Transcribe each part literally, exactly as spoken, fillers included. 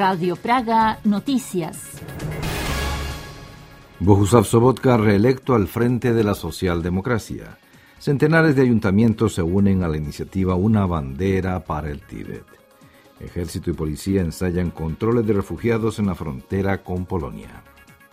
Radio Praga Noticias. Bohuslav Sobotka reelecto al frente de la socialdemocracia. Centenares de ayuntamientos se unen a la iniciativa Una bandera para el Tíbet. Ejército y policía ensayan controles de refugiados en la frontera con Polonia.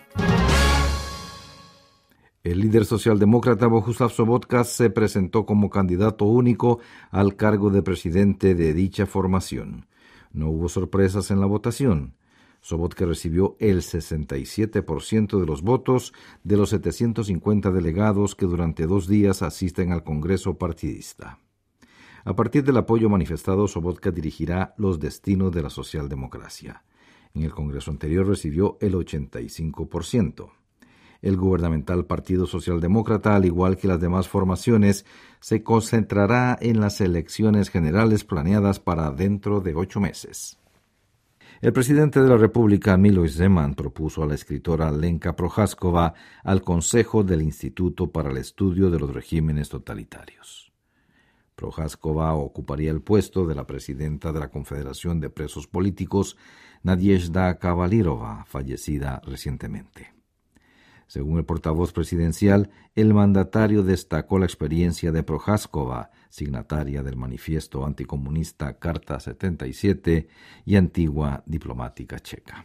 El líder socialdemócrata Bohuslav Sobotka se presentó como candidato único al cargo de presidente de dicha formación. No hubo sorpresas en la votación. Sobotka recibió el sesenta y siete por ciento de los votos de los setecientos cincuenta delegados que durante dos días asisten al Congreso partidista. A partir del apoyo manifestado, Sobotka dirigirá los destinos de la socialdemocracia. En el Congreso anterior recibió el ochenta y cinco por ciento. El gubernamental Partido Socialdemócrata, al igual que las demás formaciones, se concentrará en las elecciones generales planeadas para dentro de ocho meses. El presidente de la República, Miloš Zeman, propuso a la escritora Lenka Prochaskova al Consejo del Instituto para el Estudio de los Regímenes Totalitarios. Prochaskova ocuparía el puesto de la presidenta de la Confederación de Presos Políticos, Nadezhda Kavalirova, fallecida recientemente. Según el portavoz presidencial, el mandatario destacó la experiencia de Prochaskova, signataria del manifiesto anticomunista Carta setenta y siete y antigua diplomática checa.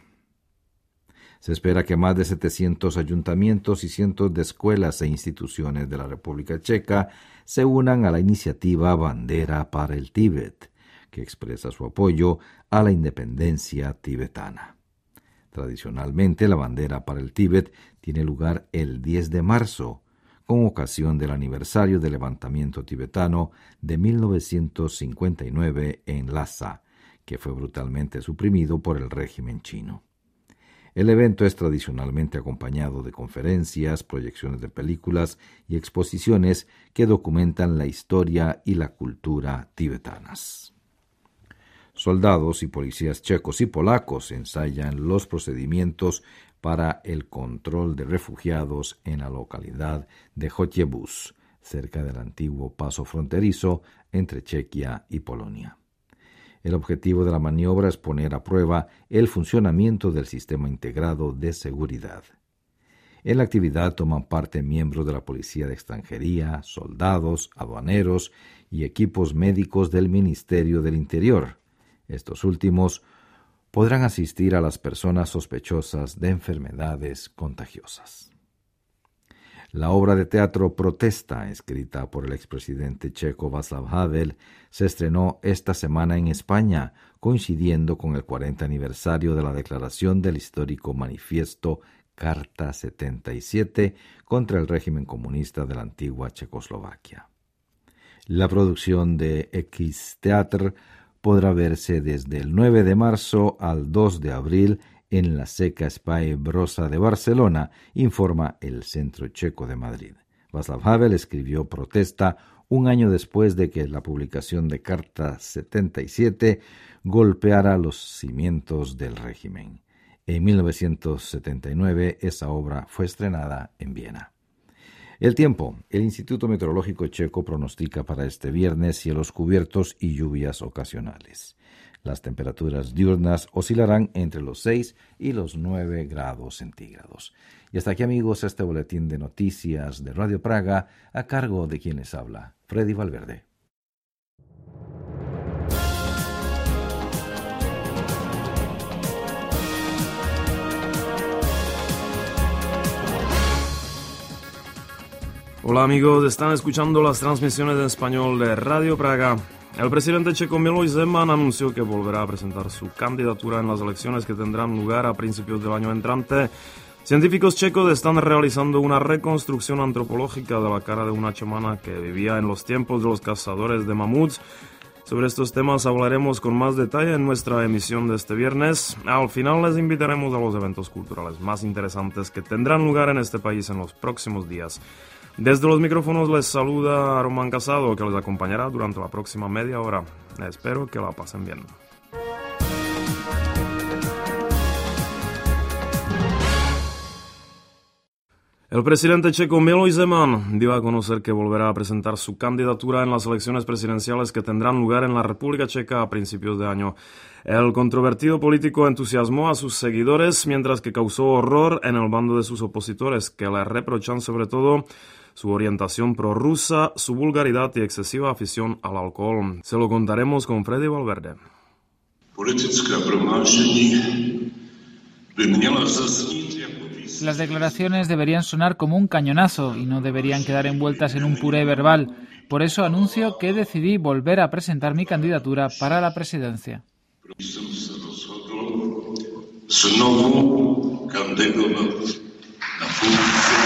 Se espera que más de setecientos ayuntamientos y cientos de escuelas e instituciones de la República Checa se unan a la iniciativa Bandera para el Tíbet, que expresa su apoyo a la independencia tibetana. Tradicionalmente, la bandera para el Tíbet tiene lugar el diez de marzo, con ocasión del aniversario del levantamiento tibetano de mil novecientos cincuenta y nueve en Lhasa, que fue brutalmente suprimido por el régimen chino. El evento es tradicionalmente acompañado de conferencias, proyecciones de películas y exposiciones que documentan la historia y la cultura tibetanas. Soldados y policías checos y polacos ensayan los procedimientos para el control de refugiados en la localidad de Chociebuz, cerca del antiguo paso fronterizo entre Chequia y Polonia. El objetivo de la maniobra es poner a prueba el funcionamiento del sistema integrado de seguridad. En la actividad toman parte miembros de la Policía de Extranjería, soldados, aduaneros y equipos médicos del Ministerio del Interior. Estos últimos podrán asistir a las personas sospechosas de enfermedades contagiosas. La obra de teatro Protesta, escrita por el expresidente checo Václav Havel, se estrenó esta semana en España, coincidiendo con el cuarenta aniversario de la declaración del histórico manifiesto Carta setenta y siete contra el régimen comunista de la antigua Checoslovaquia. La producción de X Teatr podrá verse desde el nueve de marzo al dos de abril en la Seca Espai Brossa de Barcelona, informa el Centro Checo de Madrid. Václav Havel escribió Protesta un año después de que la publicación de Carta setenta y siete golpeara los cimientos del régimen. En mil novecientos setenta y nueve esa obra fue estrenada en Viena. El tiempo. El Instituto Meteorológico Checo pronostica para este viernes cielos cubiertos y lluvias ocasionales. Las temperaturas diurnas oscilarán entre los seis y los nueve grados centígrados. Y hasta aquí, amigos, este boletín de noticias de Radio Praga a cargo de quien les habla, Freddy Valverde. Hola amigos, están escuchando las transmisiones en español de Radio Praga. El presidente checo Miloš Zeman anunció que volverá a presentar su candidatura en las elecciones que tendrán lugar a principios del año entrante. Científicos checos están realizando una reconstrucción antropológica de la cara de una chamana que vivía en los tiempos de los cazadores de mamuts. Sobre estos temas hablaremos con más detalle en nuestra emisión de este viernes. Al final les invitaremos a los eventos culturales más interesantes que tendrán lugar en este país en los próximos días. Desde los micrófonos les saluda Román Casado, que les acompañará durante la próxima media hora. Espero que la pasen bien. El presidente checo Miloš Zeman dio a conocer que volverá a presentar su candidatura en las elecciones presidenciales que tendrán lugar en la República Checa a principios de año. El controvertido político entusiasmó a sus seguidores, mientras que causó horror en el bando de sus opositores, que le reprochan sobre todo su orientación prorrusa, su vulgaridad y excesiva afición al alcohol. Se lo contaremos con Freddy Valverde. Politické prohlášení by měla zaznít jako výsledek. Las declaraciones deberían sonar como un cañonazo y no deberían quedar envueltas en un puré verbal. Por eso anuncio que decidí volver a presentar mi candidatura para la presidencia. Jsem se rozhodl znovu kandidovat na funkci.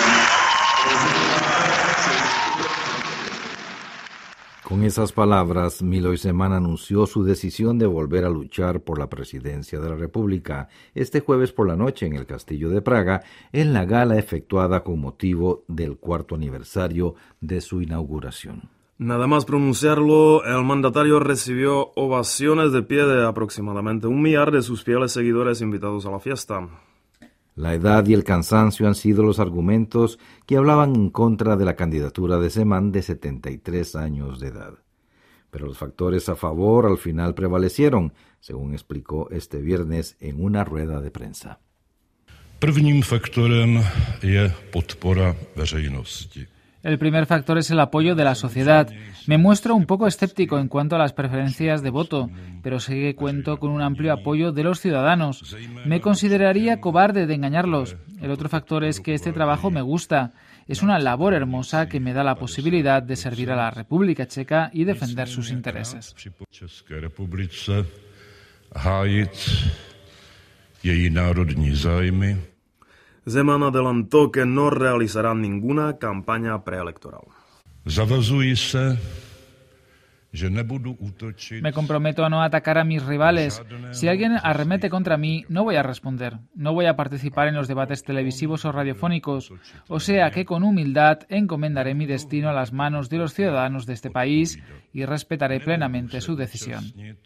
Con esas palabras, Miloš Zeman anunció su decisión de volver a luchar por la presidencia de la República este jueves por la noche en el Castillo de Praga, en la gala efectuada con motivo del cuarto aniversario de su inauguración. Nada más pronunciarlo, el mandatario recibió ovaciones de pie de aproximadamente un millar de sus fieles seguidores invitados a la fiesta. La edad y el cansancio han sido los argumentos que hablaban en contra de la candidatura de Zeman de setenta y tres años de edad. Pero los factores a favor al final prevalecieron, según explicó este viernes en una rueda de prensa. Prvním faktorem je podpora veřejnosti. El primer factor es el apoyo de la sociedad. Me muestro un poco escéptico en cuanto a las preferencias de voto, pero sé que cuento con un amplio apoyo de los ciudadanos. Me consideraría cobarde de engañarlos. El otro factor es que este trabajo me gusta. Es una labor hermosa que me da la posibilidad de servir a la República Checa y defender sus intereses. České republice hájit její národní zájmy. Zeman adelantó que no realizará ninguna campaña preelectoral. Zavazuji se, že nebudu útočit. Me comprometo a no atacar a mis rivales. Si alguien arremete contra mí, no voy a responder. No voy a participar en los debates televisivos o radiofónicos. O sea que con humildad encomendaré mi destino a las manos de los ciudadanos de este país y respetaré plenamente su decisión.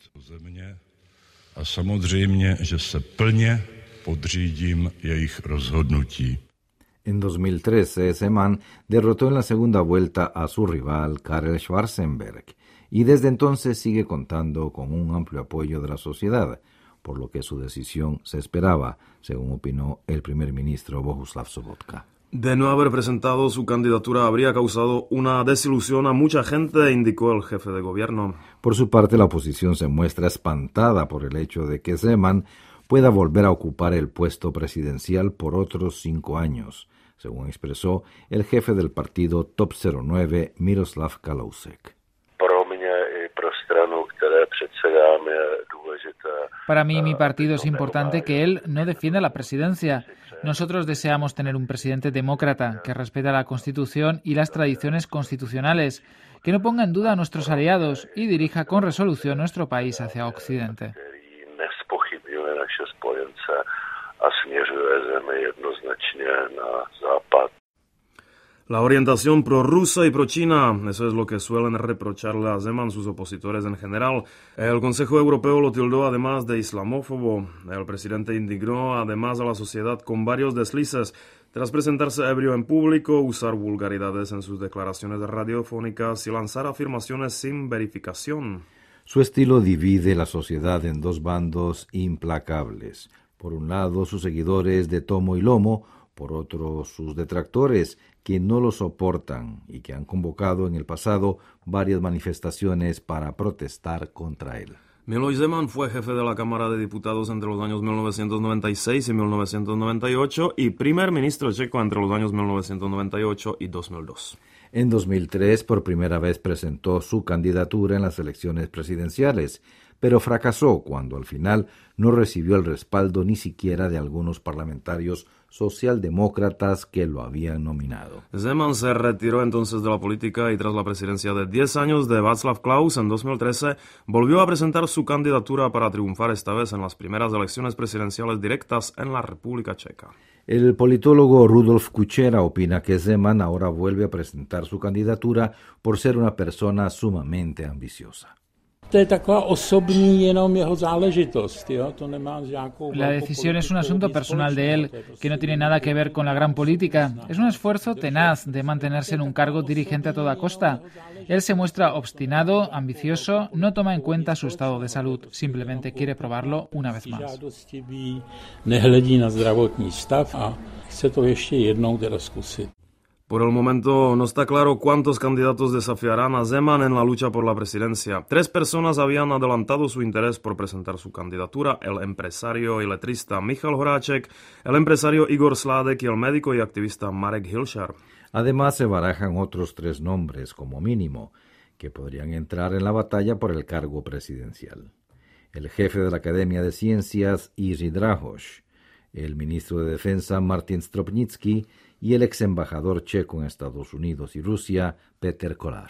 A samozřejmě, že se plně podřídím jejich rozhodnutí. En dos mil trece, Zeman derrotó en la segunda vuelta a su rival Karel Schwarzenberg y desde entonces sigue contando con un amplio apoyo de la sociedad, por lo que su decisión se esperaba, según opinó el primer ministro Bohuslav Sobotka. De no haber presentado su candidatura habría causado una desilusión a mucha gente, indicó el jefe de gobierno. Por su parte, la oposición se muestra espantada por el hecho de que Zeman pueda volver a ocupar el puesto presidencial por otros cinco años, según expresó el jefe del partido Top cero nueve, Miroslav Kalousek. Para mí y mi partido es importante que él no defienda la presidencia. Nosotros deseamos tener un presidente demócrata que respeta la Constitución y las tradiciones constitucionales, que no ponga en duda a nuestros aliados y dirija con resolución nuestro país hacia Occidente. La orientación prorrusa y prochina, eso es lo que suelen reprocharle a Zeman sus opositores en general. El Consejo Europeo lo tildó además de islamófobo. El presidente indignó además a la sociedad con varios deslices. Tras presentarse ebrio en público, usar vulgaridades en sus declaraciones radiofónicas y lanzar afirmaciones sin verificación. Su estilo divide la sociedad en dos bandos implacables. Por un lado, sus seguidores de tomo y lomo, por otro, sus detractores, que no lo soportan y que han convocado en el pasado varias manifestaciones para protestar contra él. Miloš Zeman fue jefe de la Cámara de Diputados entre los años mil novecientos noventa y seis y mil novecientos noventa y ocho y primer ministro checo entre los años mil novecientos noventa y ocho y dos mil dos. En dos mil tres, por primera vez presentó su candidatura en las elecciones presidenciales, pero fracasó cuando al final no recibió el respaldo ni siquiera de algunos parlamentarios socialdemócratas que lo habían nominado. Zeman se retiró entonces de la política y tras la presidencia de diez años de Václav Klaus en dos mil trece, volvió a presentar su candidatura para triunfar esta vez en las primeras elecciones presidenciales directas en la República Checa. El politólogo Rudolf Kučera opina que Zeman ahora vuelve a presentar su candidatura por ser una persona sumamente ambiciosa. La decisión es un asunto personal de él, que no tiene nada que ver con la gran política. Es un esfuerzo tenaz de mantenerse en un cargo dirigente a toda costa. Él se muestra obstinado, ambicioso, no toma en cuenta su estado de salud, simplemente quiere probarlo una vez más. Por el momento no está claro cuántos candidatos desafiarán a Zeman en la lucha por la presidencia. Tres personas habían adelantado su interés por presentar su candidatura: el empresario y letrista Michal Horáček, el empresario Igor Sládek y el médico y activista Marek Hilšar. Además, se barajan otros tres nombres, como mínimo, que podrían entrar en la batalla por el cargo presidencial. El jefe de la Academia de Ciencias, Jiří Drahoš, el ministro de Defensa, Martin Stropnický, y el ex embajador checo en Estados Unidos y Rusia, Petr Kolar.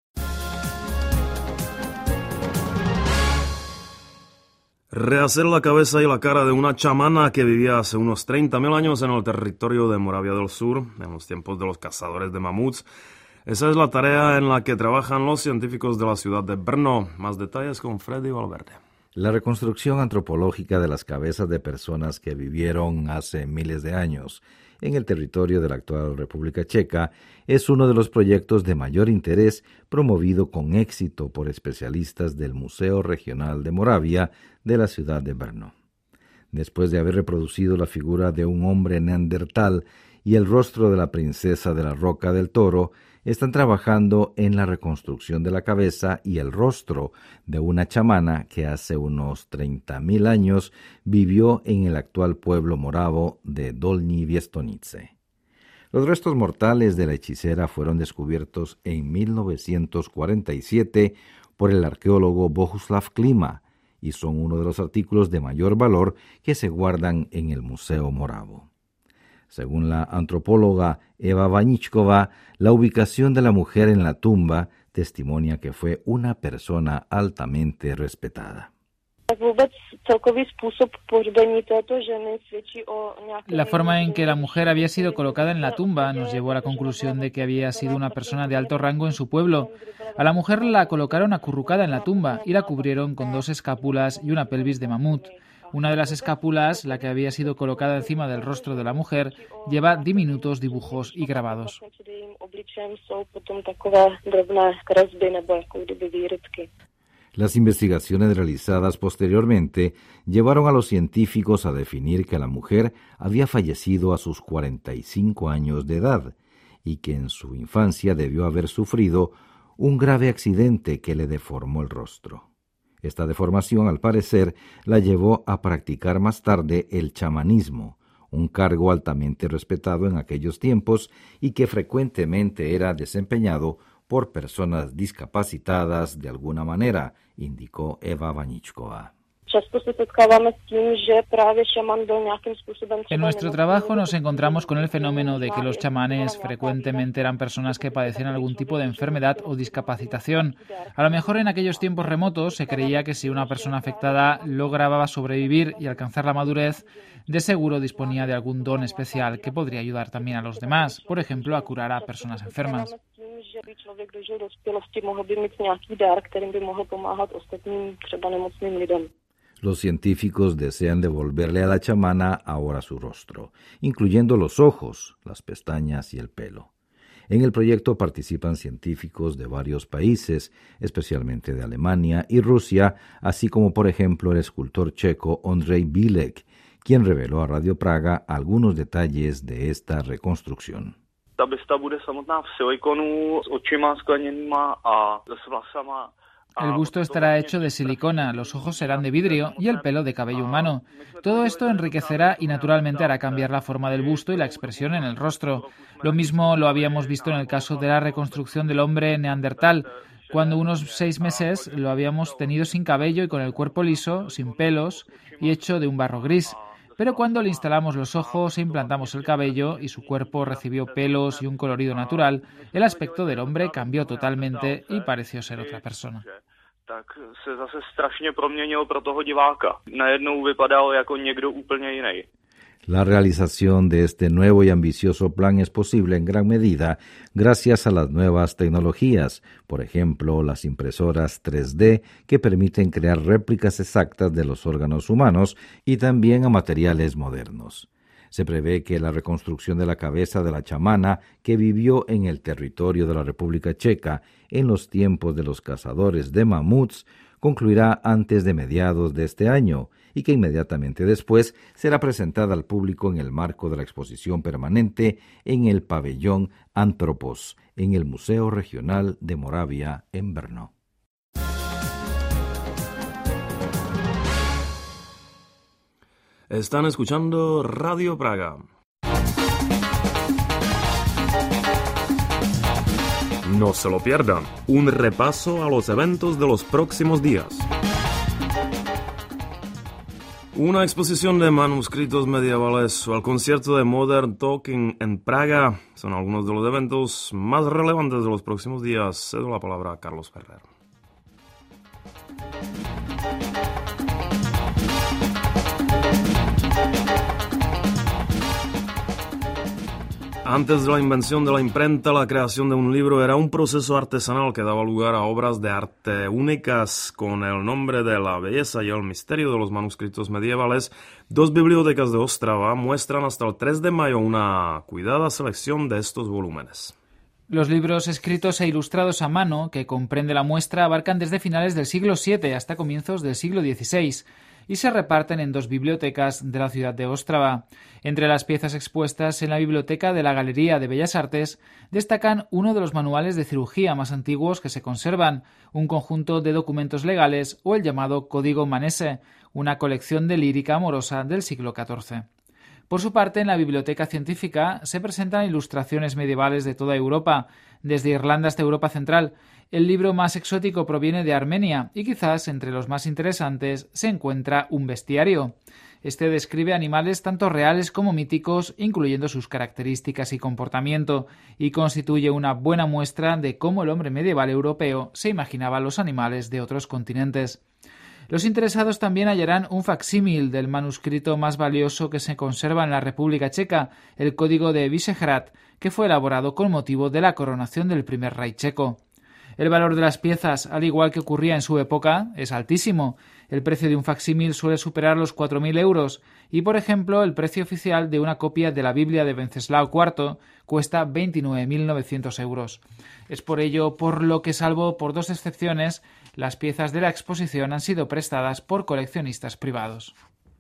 Rehacer la cabeza y la cara de una chamana que vivía hace unos treinta mil años en el territorio de Moravia del Sur, en los tiempos de los cazadores de mamuts. Esa es la tarea en la que trabajan los científicos de la ciudad de Brno. Más detalles con Freddy Valverde. La reconstrucción antropológica de las cabezas de personas que vivieron hace miles de años en el territorio de la actual República Checa es uno de los proyectos de mayor interés promovido con éxito por especialistas del Museo Regional de Moravia de la ciudad de Brno. Después de haber reproducido la figura de un hombre neandertal y el rostro de la princesa de la Roca del Toro, están trabajando en la reconstrucción de la cabeza y el rostro de una chamana que hace unos treinta mil años vivió en el actual pueblo moravo de Dolní Věstonice. Los restos mortales de la hechicera fueron descubiertos en mil novecientos cuarenta y siete por el arqueólogo Bohuslav Klima y son uno de los artículos de mayor valor que se guardan en el Museo Moravo. Según la antropóloga Eva Vaníčková, la ubicación de la mujer en la tumba testimonia que fue una persona altamente respetada. La forma en que la mujer había sido colocada en la tumba nos llevó a la conclusión de que había sido una persona de alto rango en su pueblo. A la mujer la colocaron acurrucada en la tumba y la cubrieron con dos escápulas y una pelvis de mamut. Una de las escápulas, la que había sido colocada encima del rostro de la mujer, lleva diminutos dibujos y grabados. Las investigaciones realizadas posteriormente llevaron a los científicos a definir que la mujer había fallecido a sus cuarenta y cinco años de edad y que en su infancia debió haber sufrido un grave accidente que le deformó el rostro. Esta deformación, al parecer, la llevó a practicar más tarde el chamanismo, un cargo altamente respetado en aquellos tiempos y que frecuentemente era desempeñado por personas discapacitadas de alguna manera, indicó Eva Vaníčková. En nuestro trabajo nos encontramos con el fenómeno de que los chamanes frecuentemente eran personas que padecían algún tipo de enfermedad o discapacitación. A lo mejor en aquellos tiempos remotos se creía que si una persona afectada lograba sobrevivir y alcanzar la madurez, de seguro disponía de algún don especial que podría ayudar también a los demás, por ejemplo, a curar a personas enfermas. Los científicos desean devolverle a la chamana ahora su rostro, incluyendo los ojos, las pestañas y el pelo. En el proyecto participan científicos de varios países, especialmente de Alemania y Rusia, así como, por ejemplo, el escultor checo Ondřej Bílek, quien reveló a Radio Praga algunos detalles de esta reconstrucción. Ta bysta bude samotná v silikonu s očima skleněnýma a s vlasama. El busto estará hecho de silicona, los ojos serán de vidrio y el pelo de cabello humano. Todo esto enriquecerá y naturalmente hará cambiar la forma del busto y la expresión en el rostro. Lo mismo lo habíamos visto en el caso de la reconstrucción del hombre neandertal, cuando unos seis meses lo habíamos tenido sin cabello y con el cuerpo liso, sin pelos y hecho de un barro gris. Pero cuando le instalamos los ojos e implantamos el cabello y su cuerpo recibió pelos y un colorido natural, el aspecto del hombre cambió totalmente y pareció ser otra persona. Tak se zase strašně proměnil pro toho diváka. Najednou vypadal jako někdo úplně jiný. La realización de este nuevo y ambicioso plan es posible en gran medida gracias a las nuevas tecnologías, por ejemplo, las impresoras tres D que permiten crear réplicas exactas de los órganos humanos y también a materiales modernos. Se prevé que la reconstrucción de la cabeza de la chamana que vivió en el territorio de la República Checa en los tiempos de los cazadores de mamuts concluirá antes de mediados de este año y que inmediatamente después será presentada al público en el marco de la exposición permanente en el pabellón Antropos, en el Museo Regional de Moravia, en Brno. Están escuchando Radio Praga. No se lo pierdan, un repaso a los eventos de los próximos días. Una exposición de manuscritos medievales o el concierto de Modern Talking en Praga son algunos de los eventos más relevantes de los próximos días. Cedo la palabra a Carlos Ferrer. Antes de la invención de la imprenta, la creación de un libro era un proceso artesanal que daba lugar a obras de arte únicas con el nombre de la belleza y el misterio de los manuscritos medievales. Dos bibliotecas de Ostrava muestran hasta el tres de mayo una cuidada selección de estos volúmenes. Los libros escritos e ilustrados a mano que comprende la muestra abarcan desde finales del siglo siete hasta comienzos del siglo dieciséis. Y se reparten en dos bibliotecas de la ciudad de Ostrava. Entre las piezas expuestas en la biblioteca de la Galería de Bellas Artes destacan uno de los manuales de cirugía más antiguos que se conservan, un conjunto de documentos legales o el llamado Código Manesse, una colección de lírica amorosa del siglo catorce. Por su parte, en la Biblioteca Científica se presentan ilustraciones medievales de toda Europa, desde Irlanda hasta Europa Central. El libro más exótico proviene de Armenia y quizás entre los más interesantes se encuentra un bestiario. Este describe animales tanto reales como míticos, incluyendo sus características y comportamiento, y constituye una buena muestra de cómo el hombre medieval europeo se imaginaba los animales de otros continentes. Los interesados también hallarán un facsímil del manuscrito más valioso que se conserva en la República Checa, el Código de Vyšehrad, que fue elaborado con motivo de la coronación del primer rey checo. El valor de las piezas, al igual que ocurría en su época, es altísimo. El precio de un facsímil suele superar los cuatro mil euros y, por ejemplo, el precio oficial de una copia de la Biblia de Wenceslao cuarto cuesta veintinueve mil novecientos euros. Es por ello por lo que, salvo por dos excepciones, las piezas de la exposición han sido prestadas por coleccionistas privados.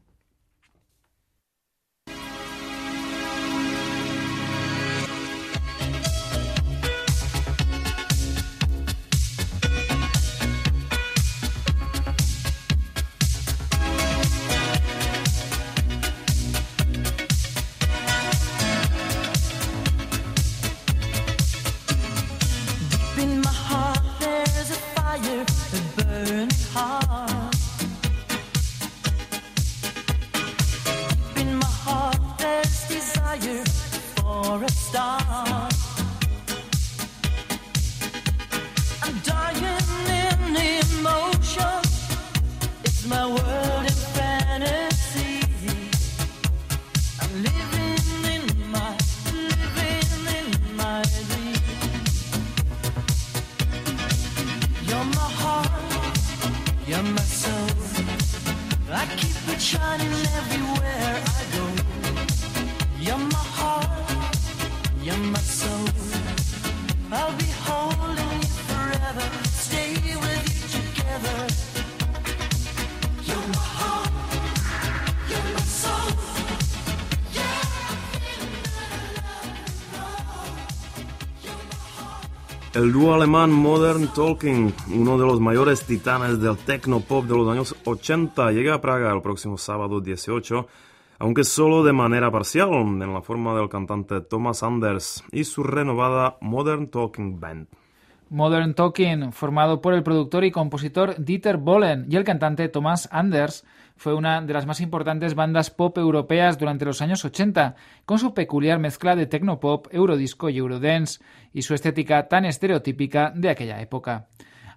El dúo alemán Modern Talking, uno de los mayores titanes del techno-pop de los años ochenta, llega a Praga el próximo sábado dieciocho, aunque solo de manera parcial, en la forma del cantante Thomas Anders y su renovada Modern Talking Band. Modern Talking, formado por el productor y compositor Dieter Bohlen y el cantante Thomas Anders, fue una de las más importantes bandas pop europeas durante los años ochenta, con su peculiar mezcla de tecnopop, eurodisco y eurodance, y su estética tan estereotípica de aquella época.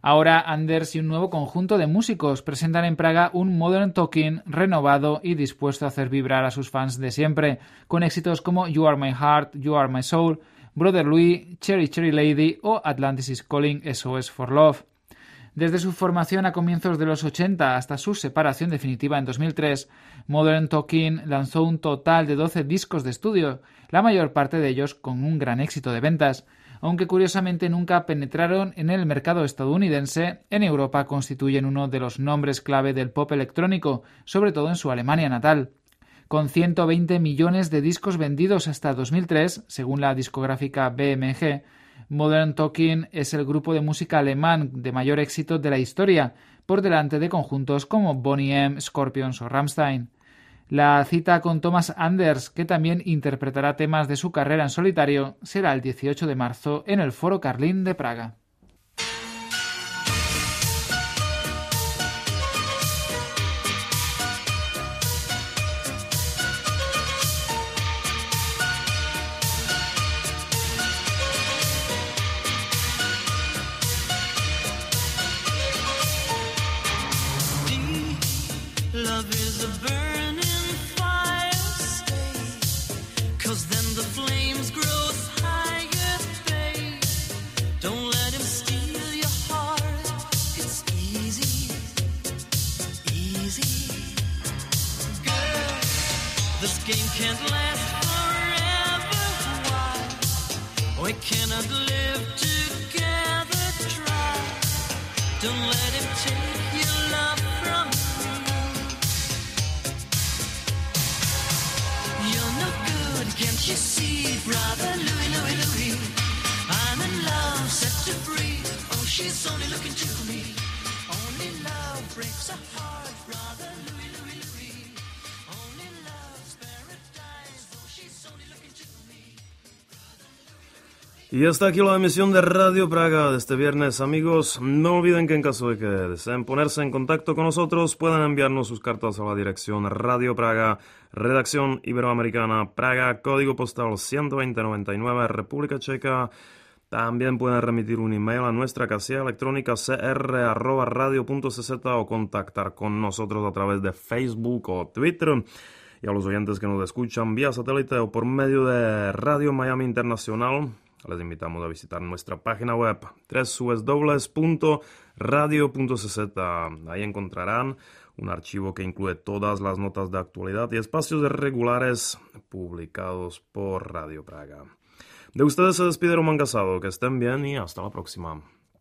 Ahora Anders y un nuevo conjunto de músicos presentan en Praga un Modern Talking renovado y dispuesto a hacer vibrar a sus fans de siempre, con éxitos como You Are My Heart, You Are My Soul, Brother Louis, Cherry Cherry Lady o Atlantis is Calling, S O S for Love. Desde su formación a comienzos de los ochenta hasta su separación definitiva en dos mil tres, Modern Talking lanzó un total de doce discos de estudio, la mayor parte de ellos con un gran éxito de ventas. Aunque curiosamente nunca penetraron en el mercado estadounidense, en Europa constituyen uno de los nombres clave del pop electrónico, sobre todo en su Alemania natal. Con ciento veinte millones de discos vendidos hasta dos mil tres, según la discográfica B M G, Modern Talking es el grupo de música alemán de mayor éxito de la historia, por delante de conjuntos como Boney M, Scorpions o Rammstein. La cita con Thomas Anders, que también interpretará temas de su carrera en solitario, será el dieciocho de marzo en el Foro Carlín de Praga. This game can't last forever. Why? We cannot live together. Try. Don't let him take your love from me. You're no good, can't you see, brother Louie, Louie, Louie? I'm in love, set to free. Oh, she's only looking to me. Only love breaks a heart, brother Louie, Louie, Louie. Y hasta aquí la emisión de Radio Praga de este viernes, amigos. No olviden que en caso de que deseen ponerse en contacto con nosotros, pueden enviarnos sus cartas a la dirección Radio Praga, Redacción Iberoamericana, Praga, Código Postal ciento veinte noventa y nueve, República Checa. También pueden remitir un email a nuestra casilla electrónica c r arroba radio punto c z o contactar con nosotros a través de Facebook o Twitter. Y a los oyentes que nos escuchan vía satélite o por medio de Radio Miami Internacional, les invitamos a visitar nuestra página web doble u doble u doble u punto radio punto c z. Ahí encontrarán un archivo que incluye todas las notas de actualidad y espacios regulares publicados por Radio Praga. De ustedes se despide Román Casado. Que estén bien y hasta la próxima.